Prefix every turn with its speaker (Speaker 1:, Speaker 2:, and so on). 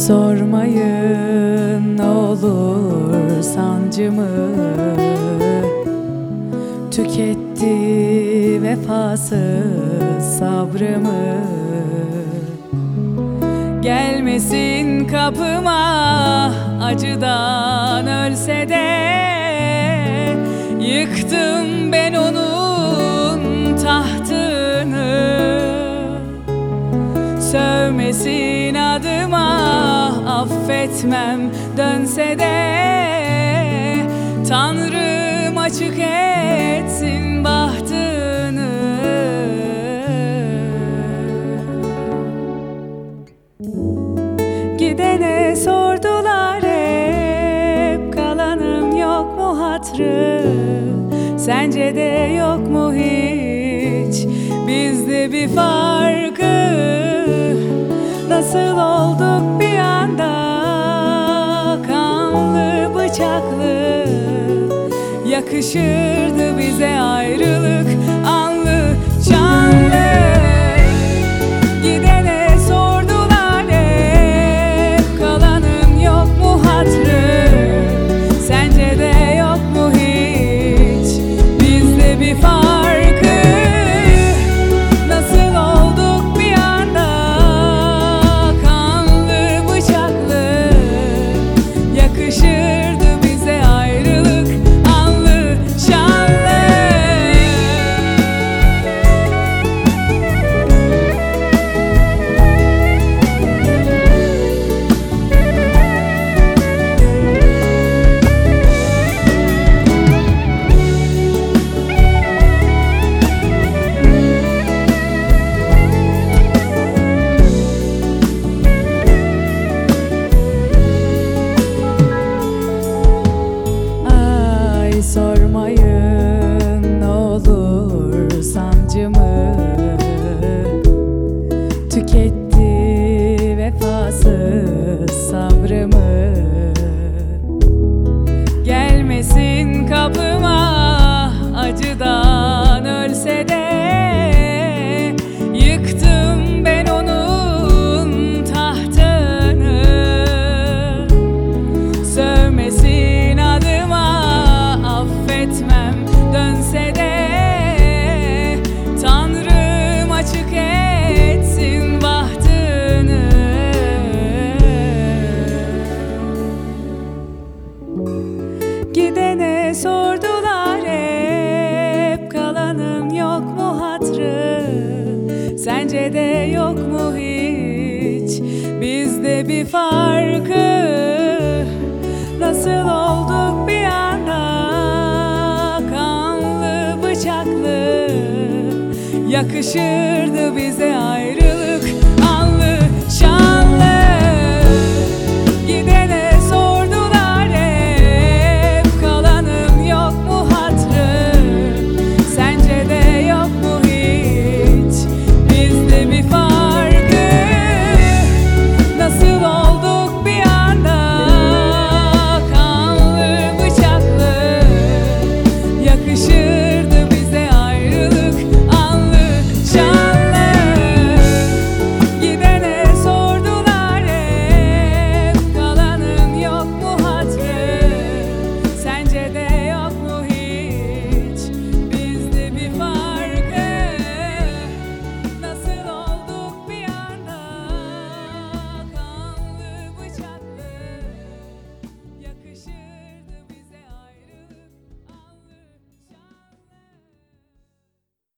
Speaker 1: Sormayın ne olur sancımı, tüketti vefasız sabrımı. Gelmesin kapıma acıdan ölse de, yıktım ben onun tahtını. Sövmesin adıma, affetmem dönse de, Tanrım açık etsin bahtını. Gidene sordular hep, kalanın yok mu hatrı? Sence de yok mu hiç bizde bir farkı? Nasıl olduk bir anda kanlı bıçaklı? Yakışırdı bize ayrılık anlı canlı. Gidene sordular hep, kalanın yok mu hatrı? Sence de yok mu hiç bizde bir farkı? Nasıl olduk bir anda kanlı bıçaklı? Yakışırdı bize ayrılık anlı şanlı. Sormayın ne olur sancımı, tüketti vefasız sabrımı. Gelmesin kapıma acıdan ölse de, yıktım ben onun tahtını. Sövmesin adıma, affetmem dönse de, Tanrım açık etsin bahtını. Gidene sordular hep, kalanın yok mu hatrı? Sence de yok mu hiç bizde bir farkı? Nasıl olduk bir anda kanlı bıçaklı? Yakışırdı bize ayrı